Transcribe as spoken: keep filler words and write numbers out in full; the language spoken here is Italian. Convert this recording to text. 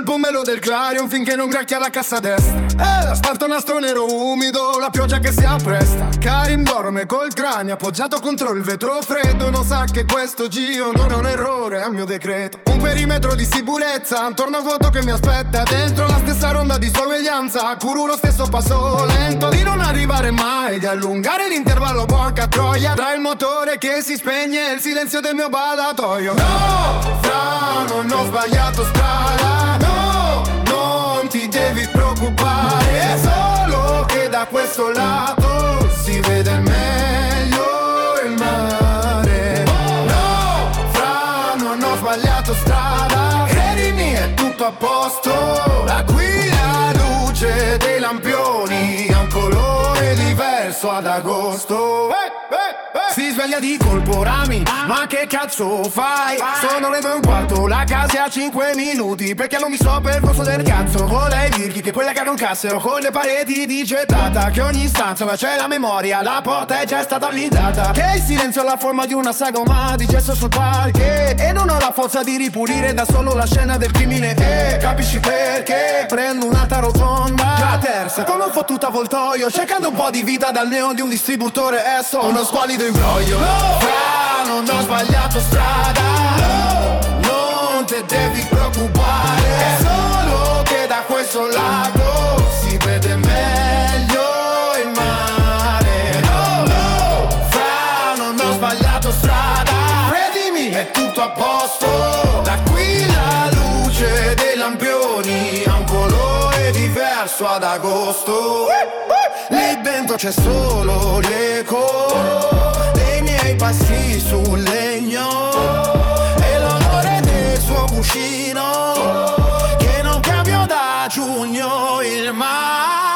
pomelo del Clarion finché non cracchia la cassa destra. Eh, sparto nastro nero umido, la pioggia che si appresta. Karim dorme col cranio appoggiato contro il vetro freddo. Non sa che questo giro non è un errore, è un mio decreto. Un perimetro di sicurezza, un torno vuoto che mi aspetta. Dentro la stessa ronda di sorveglianza, curo lo stesso passo lento. Di non arrivare mai, di allungare l'intervallo, porca troia. Tra il motore che si spegne e il silenzio del mio badatoio. No, fra, non ho sbagliato strada. No, non ti devi preoccupare. È solo che da questo lato si vede meglio il mare. No, fra, non ho sbagliato strada. Credimi, è tutto a posto. Da qui la luce dei lampioni ha un colore diverso ad agosto. Hey, hey, hey. Si sveglia di colpo Rami, ma che cazzo fai? Sono le due e un quarto, la casa ha cinque minuti. Perché non mi so per corso del cazzo. Vorrei dirgli che quella che non cassero con le pareti di gettata. Che ogni stanza ma c'è la memoria, la porta è già stata blindata. Che il silenzio ha la forma di una sagoma di gesso sul parquet. E non ho la forza di ripulire da solo la scena del crimine. E capisci perché prendo un'altra rotonda, la terza come un fottuto avvoltoio, cercando un po' di vita dal neon di un distributore. E sono uno squalido imbroglio. No, fra, non ho sbagliato strada. No, non te devi preoccupare. È solo che da questo lato si vede meglio il mare. No, no, fra, non ho sbagliato strada. Credimi, è tutto a posto. Da qui la luce dei lampioni ha un colore diverso ad agosto. Lì dentro c'è solo l'eco dei miei passi sul legno e l'odore del suo cuscino che non cambio da giugno. Il mare